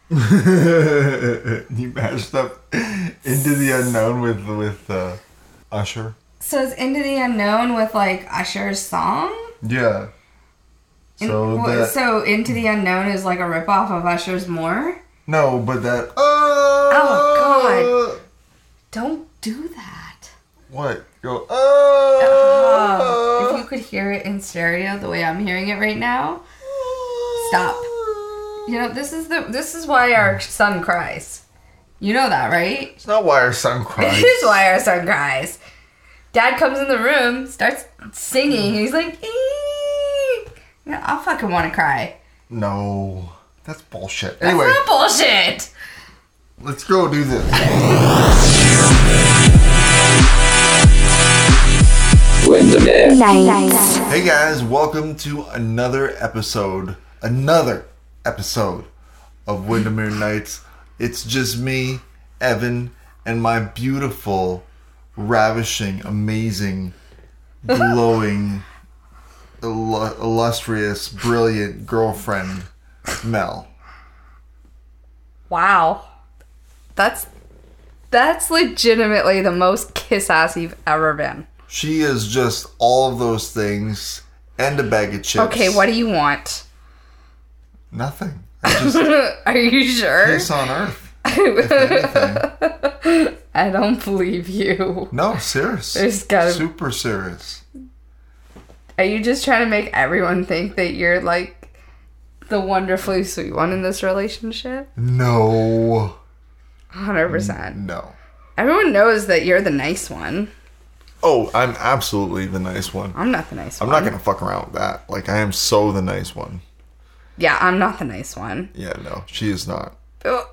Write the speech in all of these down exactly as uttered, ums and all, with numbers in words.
You mashed up Into the Unknown with with uh, Usher. So it's Into the Unknown with like Usher's song? Yeah. So In, that, so Into the Unknown is like a ripoff of Usher's More? No, but that. Oh, oh God! Don't do that. What? Go. Oh. Uh, if you could hear it in stereo the way I'm hearing it right now, stop. You know, this is the this is why our son cries. You know that, right? It's not why our son cries. It is why our son cries. Dad comes in the room, starts singing, and he's like, eee. Yeah, I'll fucking want to cry. No, that's bullshit. That's Anyway, not bullshit. Let's go do this. Nice. Hey guys, welcome to another episode. Another episode of Windermere Nights. It's just me, Evan, and my beautiful, ravishing, amazing, glowing, illu- illustrious, brilliant girlfriend, Mel. Wow. That's that's legitimately the most kiss ass you've ever been. She is just all of those things and a bag of chips. Okay, what do you want? Nothing. I just Are you sure? kiss on earth. If anything. I don't believe you. No, serious. There's gotta Super serious. Are you just trying to make everyone think that you're like the wonderfully sweet one in this relationship? No. one hundred percent. No. Everyone knows that you're the nice one. Oh, I'm absolutely the nice one. I'm not the nice I'm one. not going to fuck around with that. Like, I am so the nice one. Yeah, I'm not the nice one. Yeah, no, she is not. Oh.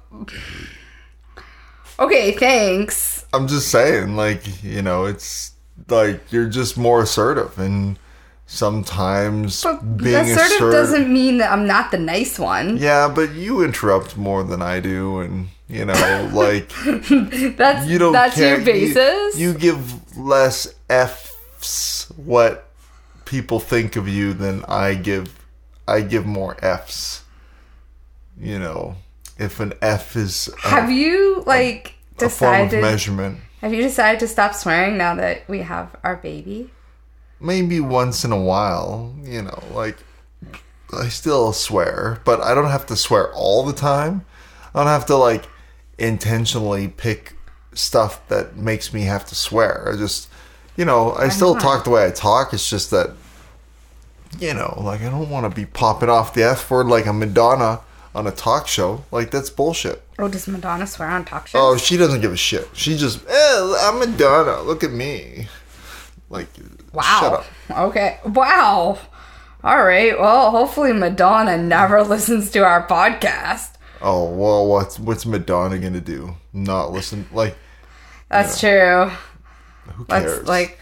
Okay, thanks. I'm just saying, like, you know, it's like you're just more assertive, and sometimes But being assertive assertive doesn't mean that I'm not the nice one. Yeah, but you interrupt more than I do, and you know, like That's you don't that's care. your basis. You, you give less F's what people think of you than I give. I give more F's. You know, if an F is a, have you like a form of decided? measurement, Have you decided to stop swearing now that we have our baby? maybe once in a while, you know, like I still swear, but I don't have to swear all the time. I don't have to like intentionally pick stuff that makes me have to swear. I just, you know, I still talk the way I talk. It's just that, you know, like I don't want to be popping off the F word like a Madonna on a talk show. Like that's bullshit. Oh, does Madonna swear on talk shows? Oh, she doesn't give a shit. She just, eh, I'm Madonna. Look at me. Like, wow. shut up. Okay. Wow. All right. Well, hopefully Madonna never listens to our podcast. Oh, well, what's what's Madonna gonna do? Not listen? Like, That's you know, true. who cares? That's like,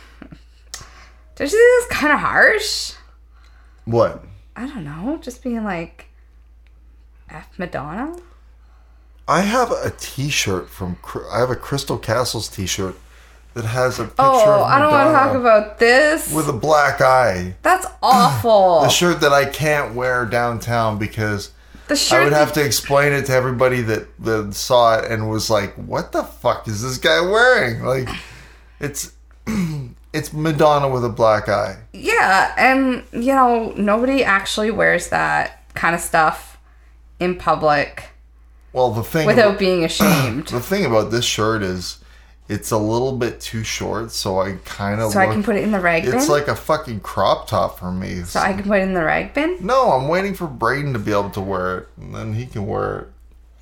don't you think that's kind of harsh? What? I don't know. Just being like, F Madonna? I have a T-shirt from. Cr- I have a Crystal Castles T-shirt that has a picture Oh, of I don't want to talk about this. with a black eye. That's awful. The shirt that I can't wear downtown because The shirt I would that- have to explain it to everybody that, that saw it and was like, "What the fuck is this guy wearing?" Like, it's it's Madonna with a black eye. Yeah, and, you know, nobody actually wears that kind of stuff in public Well, the thing without about, being ashamed. the thing about this shirt is it's a little bit too short, so I kind of So look, I can put it in the rag bin? It's like a fucking crop top for me. So I can put it in the rag bin? No, I'm waiting for Braden to be able to wear it, and then he can wear it.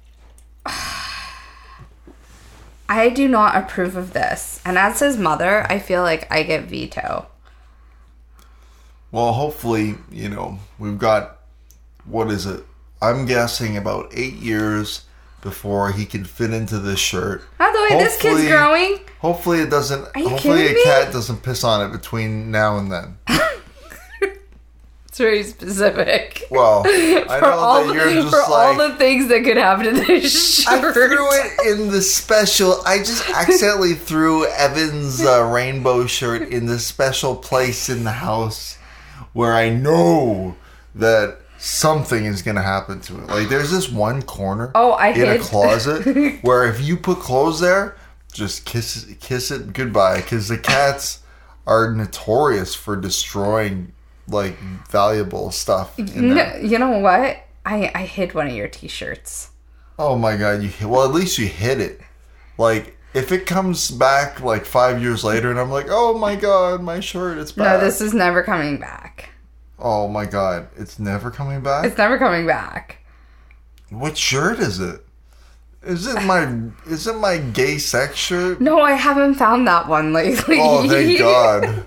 I do not approve of this. And as his mother, I feel like I get veto. Well, hopefully, you know, we've got, what is it? I'm guessing about eight years before he can fit into this shirt. By the way, this kid's Hopefully- growing. Hopefully it doesn't, Are you hopefully a kidding me? cat doesn't piss on it between now and then. It's very specific. Well, I For, know all, that you're just for all like, the things that could happen to this I shirt. threw it in the special. I just accidentally threw Evan's uh, rainbow shirt in the special place in the house where I know that something is gonna happen to it. Like there's this one corner Oh, I in hid. a closet where if you put clothes there, just kiss kiss it goodbye, because the cats are notorious for destroying like valuable stuff. In No, there. you know what? I I hid one of your T-shirts. Oh my god! You well, at least you hit it. Like if it comes back like five years later, and I'm like, oh my god, my shirt, it's back. No, this is never coming back. Oh my god, it's never coming back. It's never coming back. What shirt is it? Is it my is it my gay sex shirt? No, I haven't found that one lately. Oh, thank God.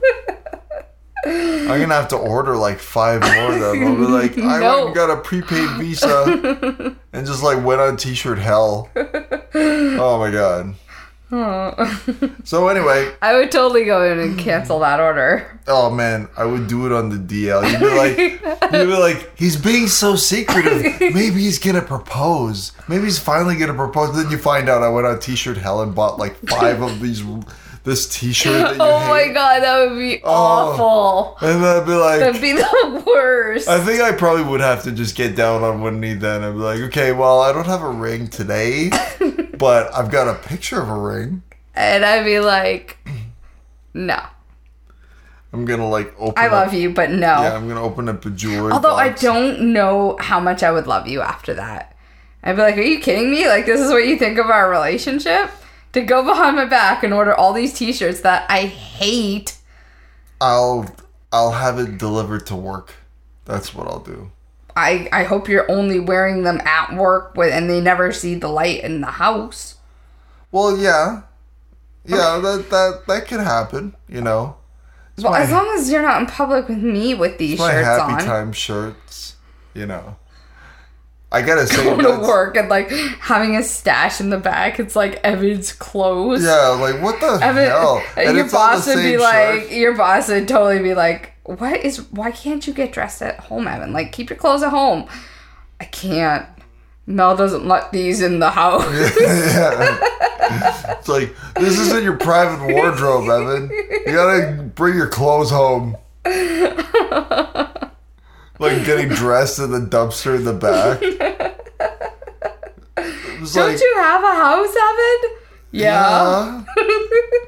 I'm gonna have to order like five more of them. I'll be like, I No. went and got a prepaid Visa and just like went on t-shirt hell. Oh my God. Oh. So anyway, I would totally go in and cancel that order. oh man, I would do it on the D L. You'd be like, you'd be like, he's being so secretive. Maybe he's gonna propose. Maybe he's finally gonna propose. Then you find out I went on t-shirt hell and bought like five of these. This t-shirt that you Oh hate. my god, that would be Oh. awful. And I'd be like, That'd be the worst. I think I probably would have to just get down on one knee then. I'd be like, okay, well, I don't have a ring today, but I've got a picture of a ring. And I'd be like, no. I'm gonna like open. I up, love you, but no. Yeah, I'm gonna open up a jewelry. Although box. I don't know how much I would love you after that. I'd be like, are you kidding me? Like, this is what you think of our relationship? To go behind my back and order all these t-shirts that I hate. I'll I'll have it delivered to work. That's what I'll do. I, I hope you're only wearing them at work with, and they never see the light in the house. Well, yeah, yeah, that that that could happen. You know, it's Well, my, as long as you're not in public with me with these it's my shirts happy on. time shirts. You know. I gotta say, Going that's- to work and like having a stash in the back. It's like Evan's clothes. Yeah, like what the Evan, hell? And your it's all the boss would be same like, shirt. your boss would totally be like, what is, why can't you get dressed at home, Evan? Like, keep your clothes at home. I can't. Mel doesn't let these in the house. Yeah. It's like, this isn't your private wardrobe, Evan. You gotta bring your clothes home. Like getting dressed in the dumpster in the back. It was Don't like, you have a house, Evan? Yeah. yeah.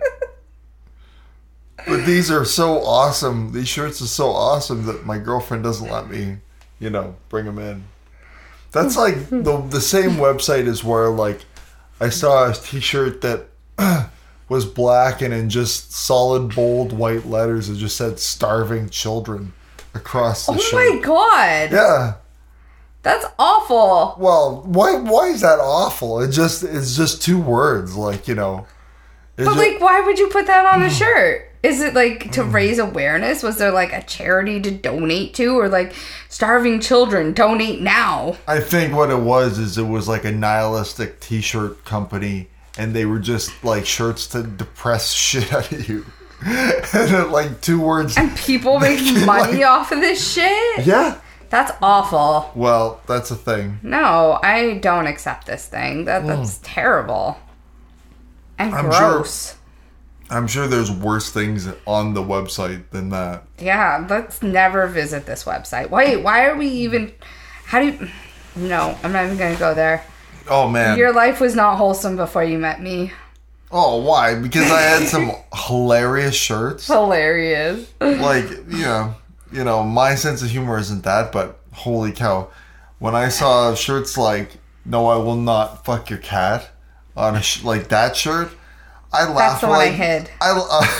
But these are so awesome. These shirts are so awesome that my girlfriend doesn't let me, you know, bring them in. That's like the the same website as where like I saw a t-shirt that was black and in just solid bold white letters it just said starving children across the Oh shirt. my god. Yeah. That's awful. Well, why why is that awful? It just it's just two words, like, you know. It's But ju- like, why would you put that on a shirt? Is it like to raise awareness? Was there like a charity to donate to, or like starving children donate now? I think what it was is it was like a nihilistic t-shirt company and they were just like shirts to depress shit out of you. And then, like two words. And people make money off of this shit? Yeah. That's awful. Well, that's a thing. No, I don't accept this thing. That that's terrible. And I'm sure- gross. I'm sure there's worse things on the website than that. Yeah, let's never visit this website. Wait, why are we even... How do you... No, I'm not even going to go there. Oh man. Your life was not wholesome before you met me. Oh, why? Because I had some hilarious shirts. Hilarious. Like, you know, you know, my sense of humor isn't that, but holy cow. When I saw shirts like, no, I will not fuck your cat on a sh- like that shirt, I laughed That's the one like I hid. I,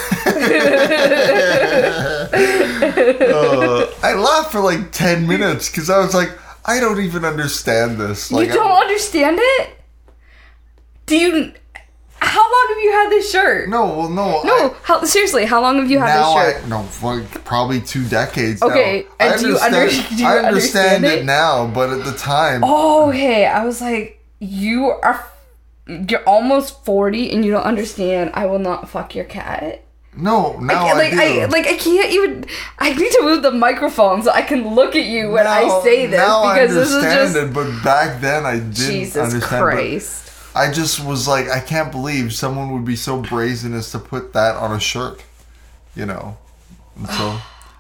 uh, I laughed for like ten minutes because I was like, I don't even understand this. Like, You don't I, understand it? Do you... How long have you had this shirt? no, well, no. No, I, how, seriously, how long have you had now this shirt? I no, like probably two decades. Okay, now. and I do you understand. under- do you I understand understand it it? now, but at the time, Oh, okay. I was like, you are... You're almost forty and you don't understand I will not fuck your cat. no, now I, I, like do. I like I can't even. I need to move the microphone so I can look at you when I Now- say this now because I this is understand just it, but back then I didn't Jesus understand. but Christ. I just was like, I can't believe someone would be so brazen as to put that on a shirt, you know. And so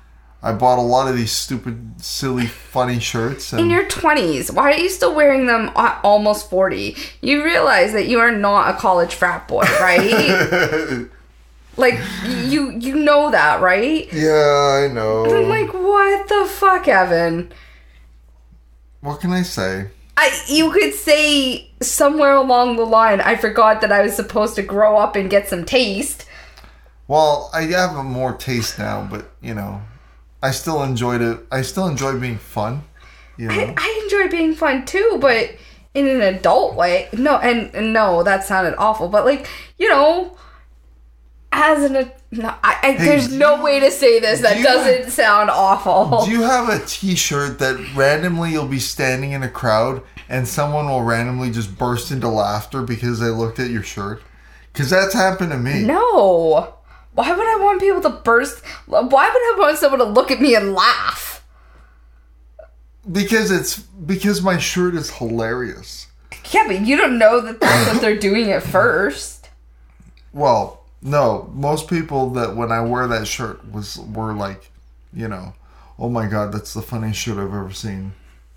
I bought a lot of these stupid, silly, funny shirts. And in your twenties, why are you still wearing them at almost forty? You realize that you are not a college frat boy, right? Like, you you know that, right? Yeah, I know. And I'm like, what the fuck, Evan? What can I say? I You could say somewhere along the line, I forgot that I was supposed to grow up and get some taste. Well, I have more taste now, but, you know, I still enjoyed it. I still enjoy being fun. You know? I, I enjoy being fun too, but in an adult way. No, and, and no, that sounded awful. But like, you know, as an no, I, I, hey, there's no you, way to say this that do doesn't have, sound awful. Do you have a T-shirt that randomly you'll be standing in a crowd and someone will randomly just burst into laughter because they looked at your shirt? Because that's happened to me. No. Why would I want people to burst? Why would I want someone to look at me and laugh? Because it's because my shirt is hilarious. Yeah, but you don't know that that's what they're doing at first. Well, no. Most people that when I wear that shirt was were like, you know, oh my god, that's the funniest shirt I've ever seen.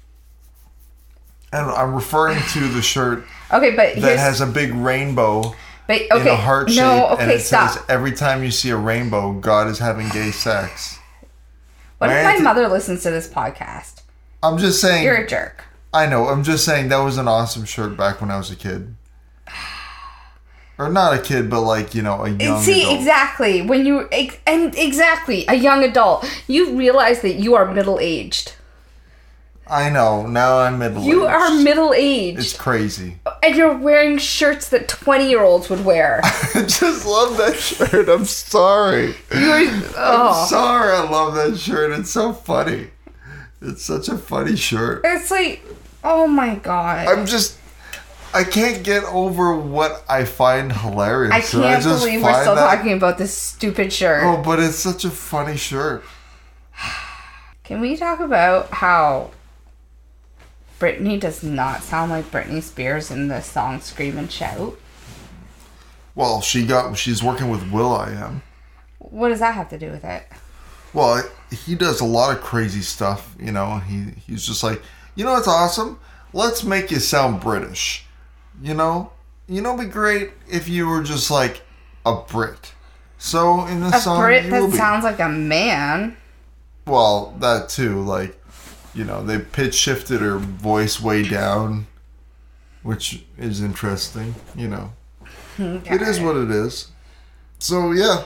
And I'm referring to the shirt okay, but that has a big rainbow. But, okay, in a heart shape, no, okay, and it stop. says, every time you see a rainbow, God is having gay sex. What my if my mother listens to this podcast? I'm just saying... You're a jerk. I know, I'm just saying that was an awesome shirt back when I was a kid. Or not a kid, but like, you know, a young See, adult. exactly. When you... And exactly, a young adult. You realize that you are middle-aged. I know. Now I'm middle-aged. You are middle-aged. It's crazy. And you're wearing shirts that twenty-year-olds would wear. I just love that shirt. I'm sorry. You're, oh. I'm sorry I love that shirt. It's so funny. It's such a funny shirt. It's like, oh my god. I'm just... I can't get over what I find hilarious. I can't I just believe we're still that... talking about this stupid shirt. Oh, but it's such a funny shirt. Can we talk about how... Britney does not sound like Britney Spears in the song Scream and Shout? Well, she got she's working with will.i.am. What does that have to do with it? Well, he does a lot of crazy stuff, you know. He He's just like, you know what's awesome? Let's make you sound British. You know? You know, it'd be great if you were just like a Brit. So, in the a song... A Brit you that will be. sounds like a man? Well, that too, like... You know, they pitch shifted her voice way down, which is interesting, you know. Okay. It is what it is. So, yeah.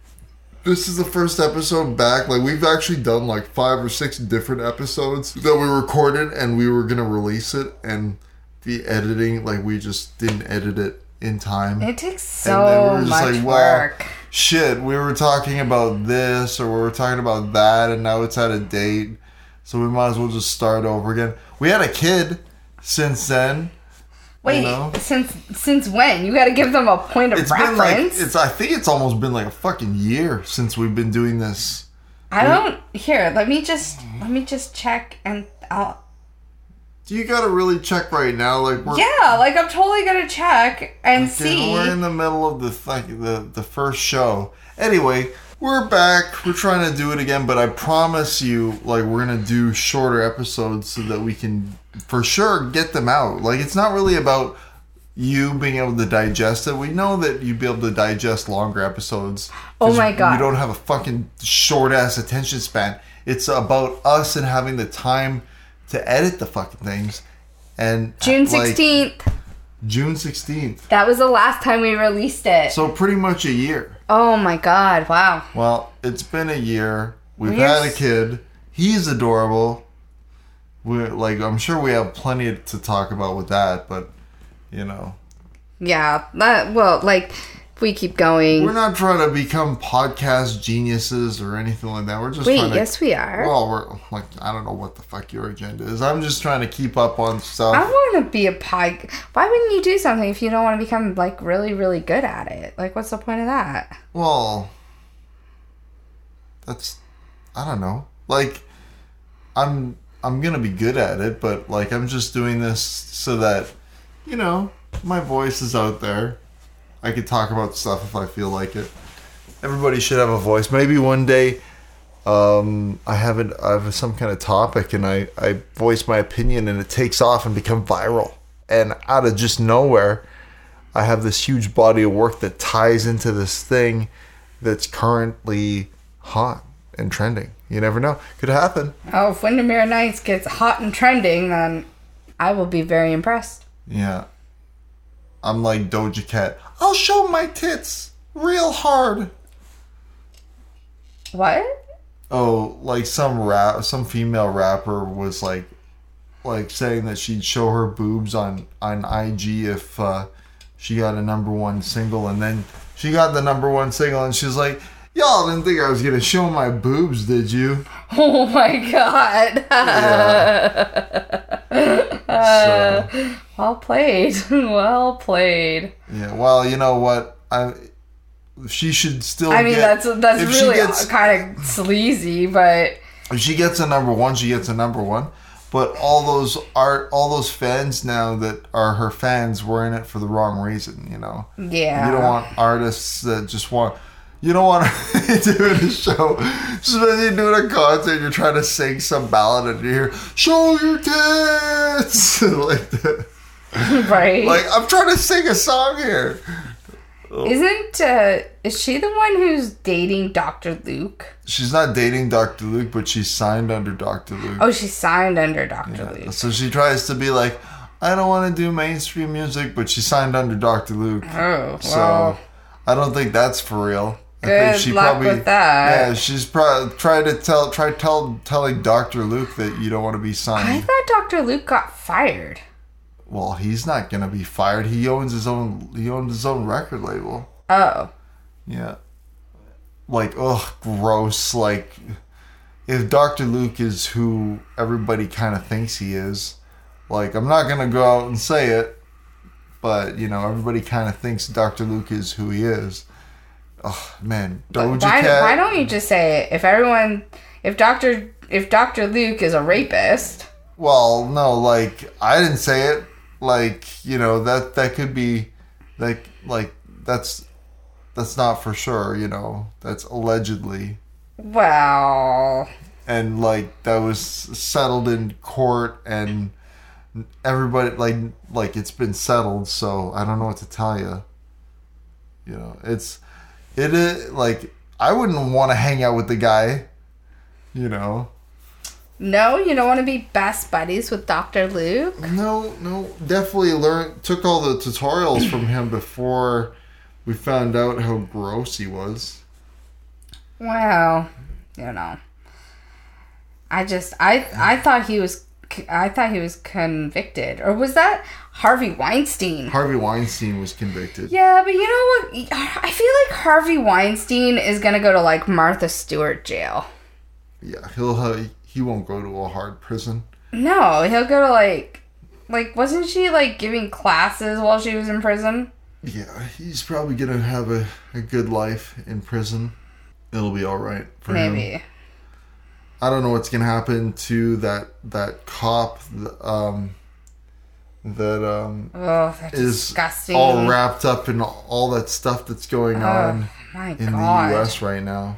This is the first episode back. Like, we've actually done like five or six different episodes that we recorded and we were going to release it. And the editing, like, we just didn't edit it in time. It takes so we much like, work. Well, shit, we were talking about this or we were talking about that and now it's out of date. So we might as well just start over again. We had a kid since then. Wait, you know? since since when? You got to give them a point of it's reference. Been like, it's. I think it's almost been like a fucking year since we've been doing this. I don't. Here, let me just let me just check and I'll. Do you gotta really check right now? Like we're yeah, like I'm totally gonna check and okay, see. We're in the middle of the th- the the first show. Anyway. We're back. We're trying to do it again, but I promise you, like, we're going to do shorter episodes so that we can, for sure, get them out. Like, it's not really about you being able to digest it. We know that you'd be able to digest longer episodes. Oh my god. You don't have a fucking short-ass attention span. It's about us and having the time to edit the fucking things. And June sixteenth. Like, June sixteenth. That was the last time we released it. So pretty much a year. Oh my god, wow. Well, it's been a year. We've We're had a kid. He's adorable. We're like I'm sure we have plenty to talk about with that, but you know. Yeah, that, well, like if we keep going. We're not trying to become podcast geniuses or anything like that. We're just Wait, trying to, yes we are. Well, we're like I don't know what the fuck your agenda is. I'm just trying to keep up on stuff. I want to be a pod. Why wouldn't you do something if you don't want to become like really, really good at it? Like, what's the point of that? Well, that's I don't know. Like, I'm I'm gonna be good at it, but like I'm just doing this so that you know my voice is out there. I could talk about stuff if I feel like it. Everybody should have a voice. Maybe one day um, I have an, I have some kind of topic, and I, I voice my opinion, and it takes off and become viral. And out of just nowhere, I have this huge body of work that ties into this thing that's currently hot and trending. You never know. Could happen. Oh, if Windermere Nights gets hot and trending, then I will be very impressed. Yeah. I'm like Doja Cat. I'll show my tits real hard. What? Oh, like some rap, some female rapper was like, like saying that she'd show her boobs on on I G if uh, she got a number one single, and then she got the number one single, and she's like, "Y'all didn't think I was gonna show my boobs, did you?" Oh my god. Yeah. uh, So, well played. Well played. yeah. Well, you know what? I she should still. I mean, get, that's that's if she really gets- kind of sleazy, but If she gets a number one, she gets a number one. But all those art, all those fans now that are her fans were in it for the wrong reason. You know, yeah. you don't want artists that just want. You don't want to do a show. Just when you're doing a concert, you're trying to sing some ballad, and you hear "Show your tits" like that. Right. Like I'm trying to sing a song here. Isn't uh is she the one who's dating Doctor Luke? She's not dating Doctor Luke, but she's signed under Doctor Luke. Oh, she's signed under Doctor Yeah. Luke. So she tries to be like, I don't want to do mainstream music, but she signed under Doctor Luke. Oh, well. So I don't think that's for real. I Good think she luck probably, with that. Yeah, she's probably tried to tell, try tell, telling Doctor Luke that you don't want to be I signed. thought Doctor Luke got fired. Well, he's not gonna be fired. He owns his own. He owns his own record label. Oh. Yeah. Like, ugh, gross. Like, if Doctor Luke is who everybody kind of thinks he is, like, I'm not gonna go out and say it, but you know, everybody kind of thinks Doctor Luke is who he is. Oh man, Doja Why, Cat. why don't you just say it? If everyone, if Doctor, if Doctor Luke is a rapist, Well, no, like I didn't say it. Like, you know, that that could be, like, like that's that's not for sure. You know, that's allegedly. well, And like that was settled in court, and everybody like like it's been settled. So I don't know what to tell you. You know, it's it is like I wouldn't want to hang out with the guy. You know. no, you don't want to be best buddies with Doctor Luke. No, no, definitely learned took all the tutorials from him before we found out how gross he was. Well, you know, I just I I thought he was I thought he was convicted, or was that Harvey Weinstein? Harvey Weinstein was convicted. Yeah, but you know what? I feel like Harvey Weinstein is gonna go to like Martha Stewart jail. Yeah, he'll have, he won't go to a hard prison. No, he'll go to like like wasn't she like giving classes while she was in prison? Yeah, he's probably gonna have a, a good life in prison. It'll be all right for him. Maybe. I don't know what's gonna happen to that that cop um, that um, Oh, that's is disgusting. all wrapped up in all that stuff that's going on My in God. the U S right now.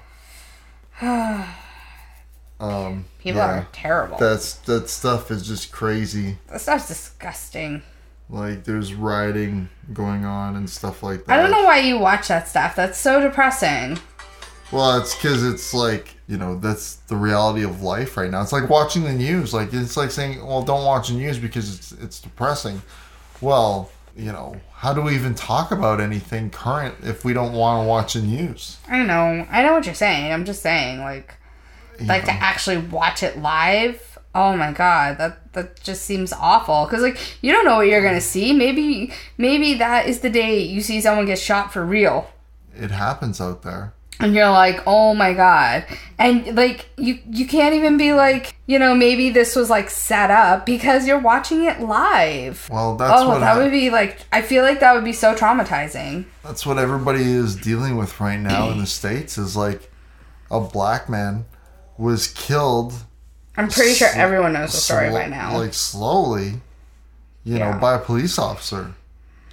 Um, People yeah, are terrible. That's that stuff is just crazy. That stuff's disgusting. Like there's rioting going on and stuff like that. I don't know why you watch that stuff. That's so depressing. Well, it's because it's like, you know, that's the reality of life right now. It's like watching the news. Like, it's like saying, well, don't watch the news because it's it's depressing. Well, you know, how do we even talk about anything current if we don't want to watch the news? I know. I know what you're saying. I'm just saying, like, You like know? to actually watch it live. Oh my God, that that just seems awful. Cause like you don't know what you're gonna see. Maybe maybe that is the day you see someone get shot for real. It happens out there. And you're like, oh my God. And like, you, you can't even be like, you know, maybe this was like set up because you're watching it live. Well, that's oh, what that I- would be like, I feel like that would be so traumatizing. That's what everybody is dealing with right now in the States is like a black man was killed. I'm pretty sure sl- everyone knows the story slo- by now. Like slowly, you Yeah. know, by a police officer.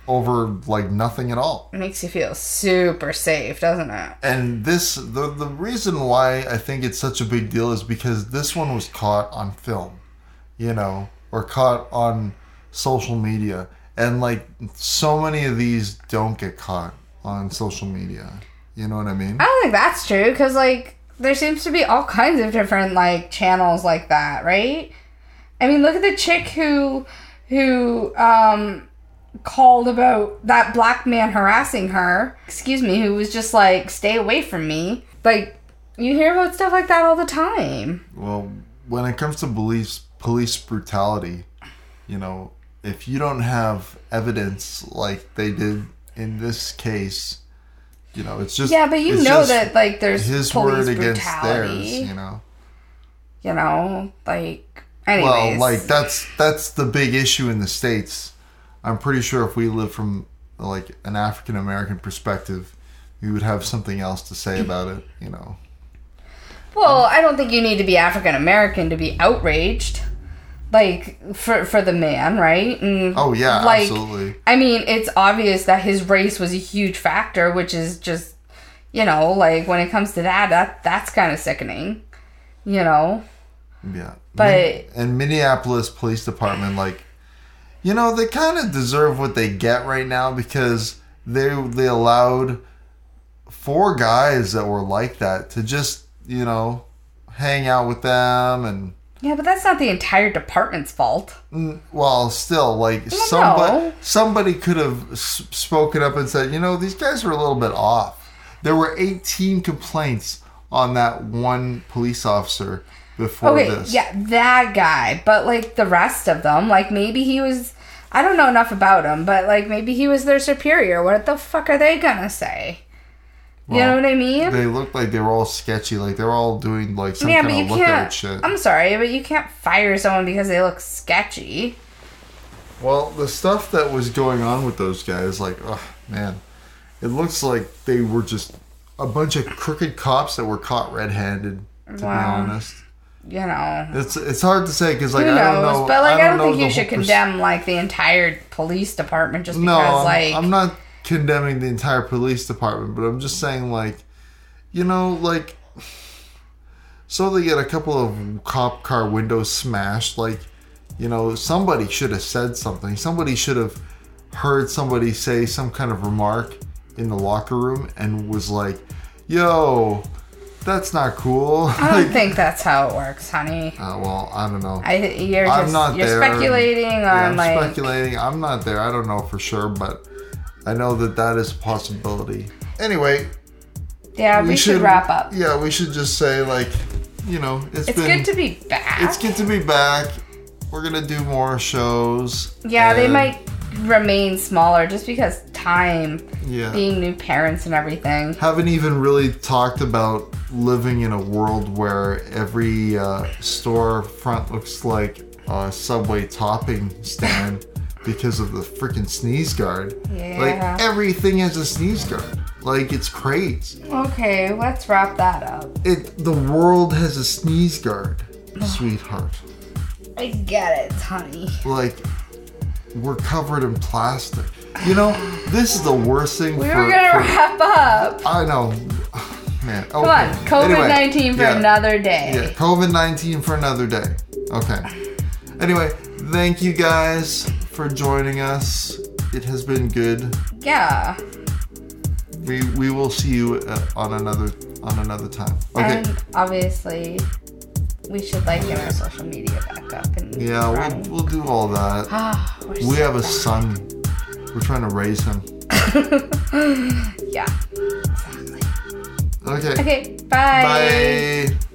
over like nothing at all. It makes you feel super safe, doesn't it? And this, the the reason why I think it's such a big deal is because this one was caught on film, you know, or caught on social media. And like so many of these don't get caught on social media. You know what I mean? I don't think that's true, because like there seems to be all kinds of different like channels like that, right? I mean, look at the chick who who um called about that black man harassing her, excuse me, who was just like, stay away from me. Like, you hear about stuff like that all the time. Well, when it comes to police police brutality, you know, if you don't have evidence like they did in this case, you know, it's just... Yeah, but you know that, like, there's his police word against brutality. theirs, you know? You know, like, anyways. Well, like, that's that's the big issue in the States. I'm pretty sure if we lived from, like, an African-American perspective, we would have something else to say about it, you know? Well, I don't think you need to be African-American to be outraged. Like, for for the man, right? And oh, yeah, like, absolutely. I mean, it's obvious that his race was a huge factor, which is just, you know, like, when it comes to that, that that's kind of sickening, you know? Yeah. But... And Minneapolis Police Department, like, you know, they kind of deserve what they get right now because they they allowed four guys that were like that to just, you know, hang out with them and... Yeah, but that's not the entire department's fault. Well, still, like, well, somebody, no. somebody could have s- spoken up and said, you know, these guys are a little bit off. There were eighteen complaints on that one police officer before okay, this. Yeah, that guy. But, like, the rest of them, like, maybe he was... I don't know enough about him, but, like, maybe he was their superior. What the fuck are they gonna say? You well, know what I mean? They looked like they were all sketchy. Like, they were all doing, like, some yeah, kind of lookout shit. I'm sorry, but you can't fire someone because they look sketchy. Well, the stuff that was going on with those guys, like, oh, man. It looks like they were just a bunch of crooked cops that were caught red-handed, to wow. be honest. You know. It's it's hard to say, because, like, Who knows? I don't know. But, like, I don't, I don't think you should condemn, pers- like, the entire police department just because, no, like... I'm not condemning the entire police department, but I'm just saying, like, you know, like, so they get a couple of cop car windows smashed, like, you know, somebody should have said something. Somebody should have heard somebody say some kind of remark in the locker room and was like, yo, that's not cool. I don't like, think that's how it works, honey. Uh, well, I don't know. I, you're just, I'm not you're there. speculating yeah, on, I'm like... speculating. I'm not there. I don't know for sure, but I know that that is a possibility. Anyway... Yeah, we, we should, should wrap up. Yeah, we should just say, like, you know, it's, it's been... It's good to be back. It's good to be back. We're going to do more shows. Yeah, they might remain smaller just because time, yeah. being new parents and everything. Haven't even really talked about living in a world where every uh, storefront looks like a Subway topping stand because of the freaking sneeze guard. Yeah. Like, everything has a sneeze guard. Like, it's crazy. Okay, let's wrap that up. It the world has a sneeze guard, sweetheart. I get it, honey. Like, we're covered in plastic. You know, this is the worst thing we for... We were gonna for, wrap up. I know. Man. Come okay. on, COVID nineteen anyway, for yeah, another day. Yeah, COVID nineteen for another day. Okay. Anyway, thank you guys for joining us. It has been good. Yeah. We we will see you uh, on another on another time. Okay. And obviously, we should like get our social media back up and yeah, we'll, we'll do all that. Ah, we so have a son. We're trying to raise him. Yeah. Exactly. Okay. Okay. Bye. Bye.